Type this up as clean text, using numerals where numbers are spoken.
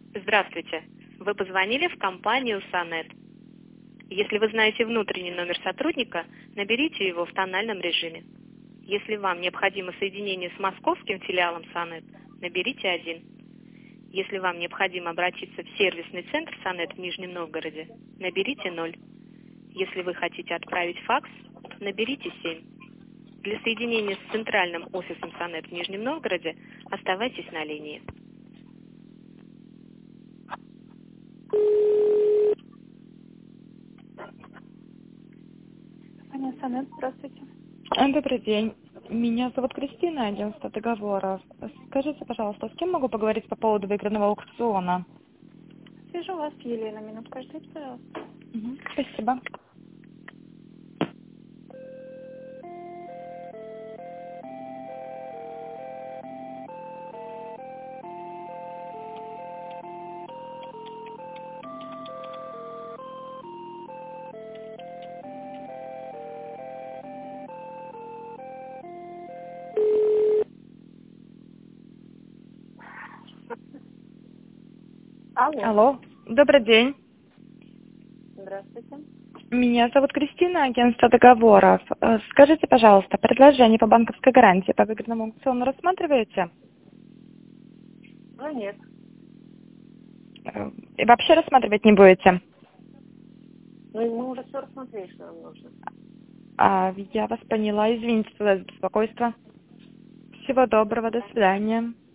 Здравствуйте. Вы позвонили в компанию Сонет. Если вы знаете внутренний номер сотрудника, наберите его в тональном режиме. Если вам необходимо соединение с московским филиалом Сонет, наберите 1. Если вам необходимо обратиться в сервисный центр Сонет в Нижнем Новгороде, наберите 0. Если вы хотите отправить факс, наберите 7. Для соединения с центральным офисом Сонет в Нижнем Новгороде оставайтесь на линии. Аня Сонет, здравствуйте. Добрый день. Меня зовут Кристина, агентство договоров. Скажите, пожалуйста, с кем могу поговорить по поводу выигранного аукциона? Вижу вас, Елена. Минутку ждите, пожалуйста. Спасибо. Алло. Алло. Добрый день. Здравствуйте. Меня зовут Кристина, агентство договоров. Скажите, пожалуйста, предложение по банковской гарантии по выигранному аукциону рассматриваете? Ну, нет. И вообще рассматривать не будете? Ну, мы уже все рассмотрели, что нам нужно. Я вас поняла. Извините за беспокойство. Всего доброго. До свидания.